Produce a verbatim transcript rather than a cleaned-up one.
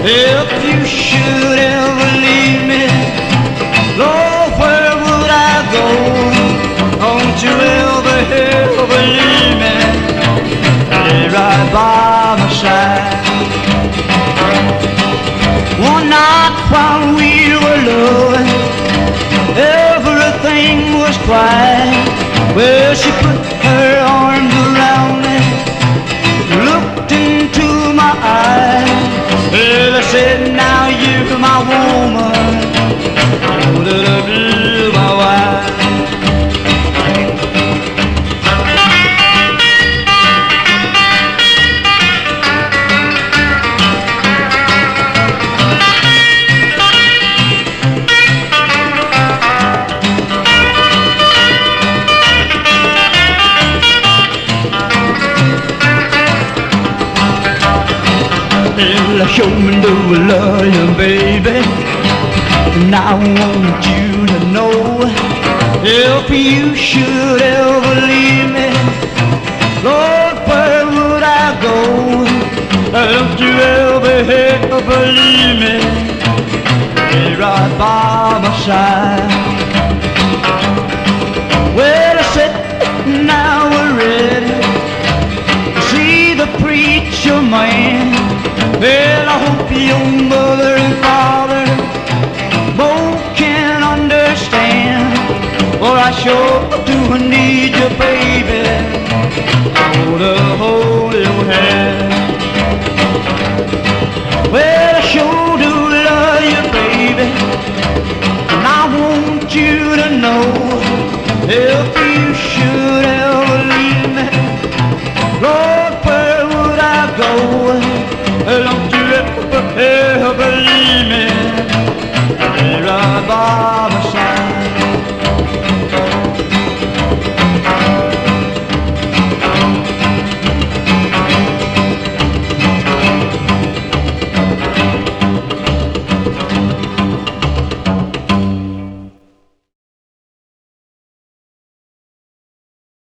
If you should ever leave me, Lord, where would I go? Don't you ever, ever leave me, stay right by my side. One night while we were loving, everything was quiet. Well, she put her arms around me, looked into my eyes. Well, I said, now you're my woman, oh, that I be my wife. Well, show me do I love you, baby, and I want you to know, if you should ever leave me, Lord, where would I go? Don't you ever, ever leave me, stay right by my side. Well, I said, now we're ready to see the preacher man. Well, I hope your mother and father both can understand, for I sure do need you, baby, oh, to hold your hand. Well, I sure do love you, baby, and I want you to know, if you should ever leave me, Lord, where would I go? Don't you ever, ever leave me, stay right by